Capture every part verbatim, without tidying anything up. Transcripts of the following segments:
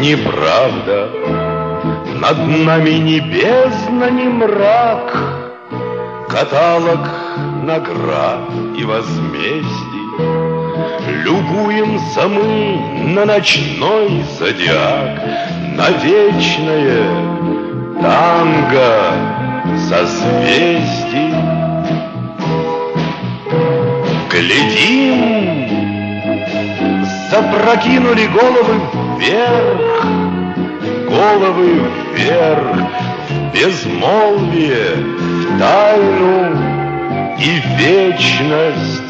неправда, над нами ни бездна, ни мрак, каталог наград и возмездий. Любуемся мы на ночной зодиак, на вечное танго созвездий. Глядим, запрокинули головы вверх, головы вверх, в безмолвие, в тайну и вечность.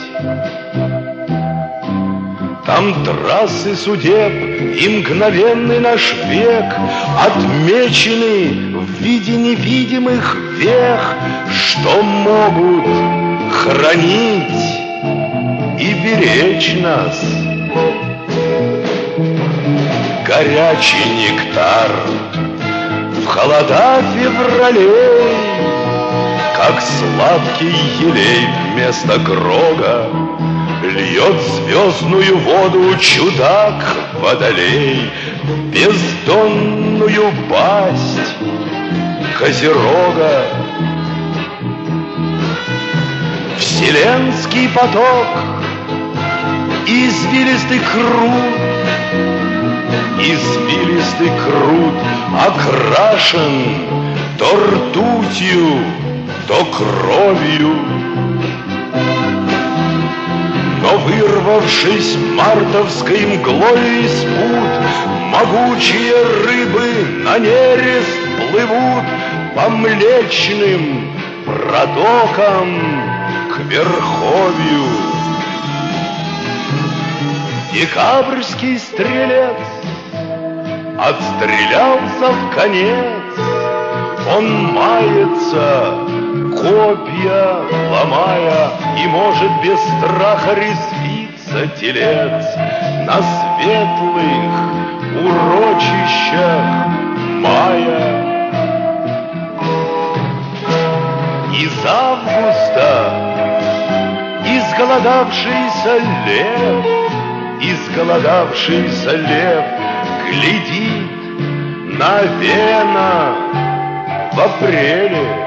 Там трассы судеб и мгновенный наш век отмечены в виде невидимых вех, что могут хранить и беречь нас. Горячий нектар в холода февралей, как сладкий елей вместо грога, льет звездную воду чудак-водолей в бездонную пасть козерога. Вселенский поток, извилистый крут, извилистый крут окрашен то ртутью, то кровью. Но вырвавшись мартовской мглой из пут, могучие рыбы на нерест плывут по млечным протокам к верховью. Декабрьский стрелец отстрелялся в конец, он мается, копья ломая, и может без страха резвиться телец на светлых урочищах мая. Из августа изголодавшийся лев, изголодавшийся лев глядит на вена в апреле.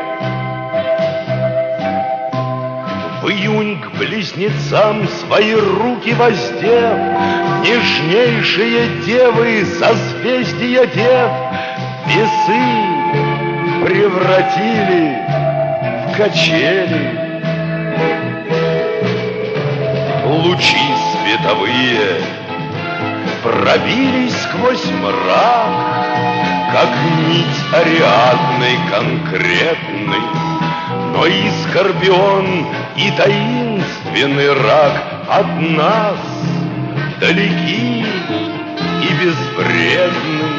В июнь к близнецам свои руки воздев, нежнейшие девы, созвездия дев, весы превратили в качели. Лучи световые пробились сквозь мрак, как нить Ариадны конкретный, но и скорпион, и таинственный рак от нас далеки и безвредны.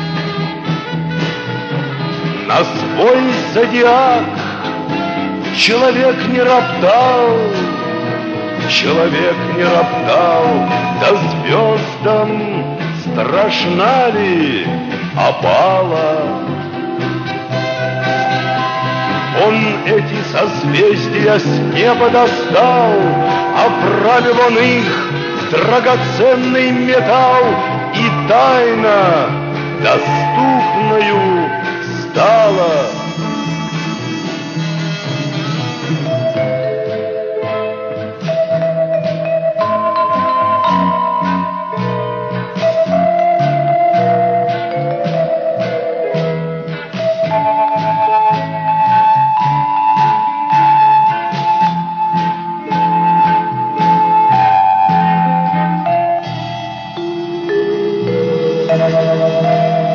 На свой зодиак человек не роптал, человек не роптал, да звездам страшна ли опала. Он эти созвездия с неба достал, оправил он их в драгоценный металл, и тайна доступною стала. Thank you.